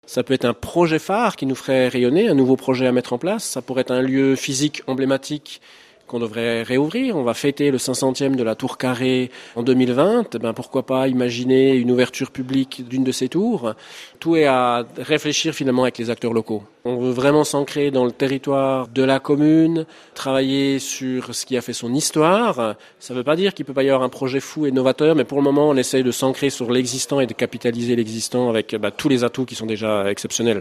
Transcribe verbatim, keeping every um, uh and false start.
Ça peut être un projet phare qui nous ferait rayonner, un nouveau projet à mettre en place. Ça pourrait être un lieu physique emblématique qu'on devrait réouvrir. On va fêter le cinq centième de la Tour Carrée en deux mille vingt. Ben pourquoi pas imaginer une ouverture publique d'une de ces tours. Tout est à réfléchir finalement avec les acteurs locaux. On veut vraiment s'ancrer dans le territoire de la commune, travailler sur ce qui a fait son histoire. Ça ne veut pas dire qu'il ne peut pas y avoir un projet fou et novateur, mais pour le moment, on essaye de s'ancrer sur l'existant et de capitaliser l'existant avec ben, tous les atouts qui sont déjà exceptionnels.